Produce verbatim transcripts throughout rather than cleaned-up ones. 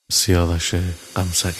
سیاوش قمصری.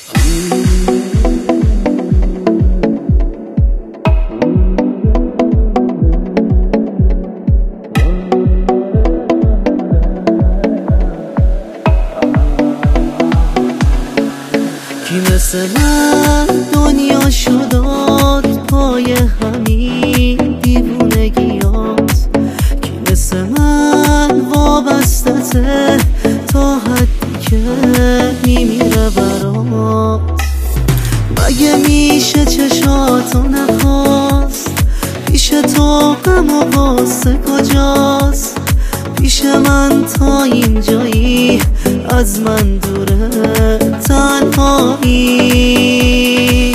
کی مثل من دنیا شداد پای همین دیوونگیات، کی مثل من وابسته تا حدی که میمیره برات. مگه میشه چشاتو نخواست؟ پیش تو غم و غصه کجاست؟ پیش من تا اینجایی از من دوره تنهایی.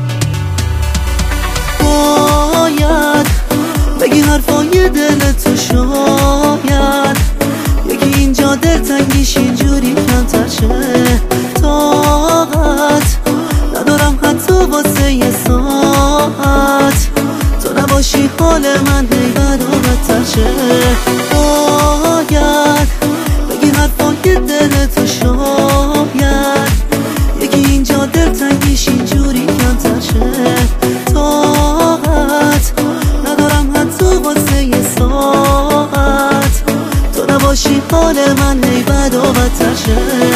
باید بگی حرفای دلتو، شاید یکی اینجا دلتنگیش اینجوری کمتر شه. طاقت ندارم حتی واسه یه ساعت تو نباشی حال من هی بد و بدتر شه. باید بگی حرفای دلتو، شاید یکی اینجا دلتنگیش اینجوری کمتر شه. طاقت ندارم حتی واسه یه ساعت تو نباشی حال من هی بد و بدتر شه.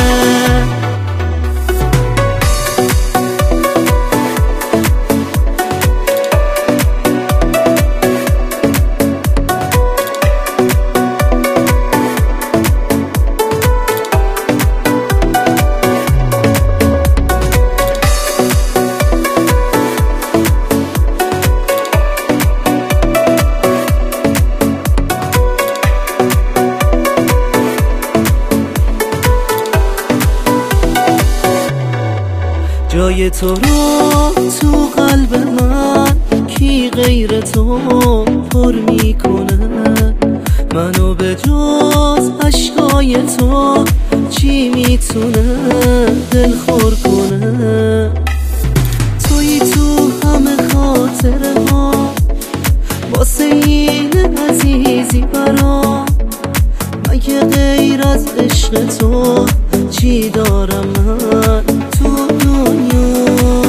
جای تو رو تو قلب من کی غیر تو پر میکنه؟ منو به جز عشقای تو چی میتونه دل خور کنه؟ تویی تو همه خاطره ها واسه این عزیزی برام. مگه غیر از عشق تو چی دارم من تو دنیا؟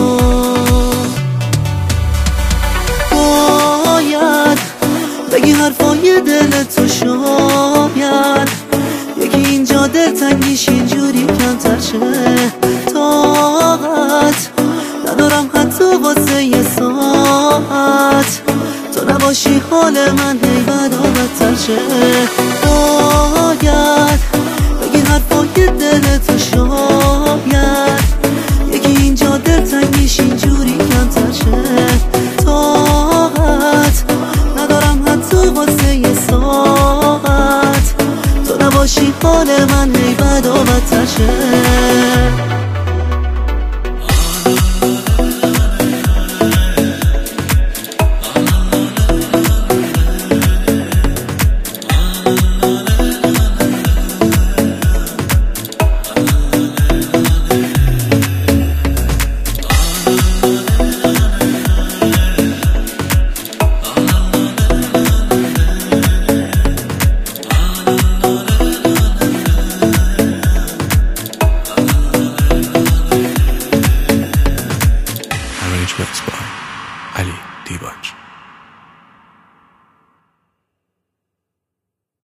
باید بگی حرفای دلتو، شاید یکی اینجا دلتنگیش اینجوری کمتر شه. طاقت ندارم حتی واسه یه ساعت تو نباشی حال من هی بد و بدتر شه. باید بگی حرفای دلتو، شاید یکی اینجا دلتنگیش اینجوری کمتر شه. طاقت ندارم حتی واسه یه ساعت تو نباشی حال من هی بد و بدتر شه.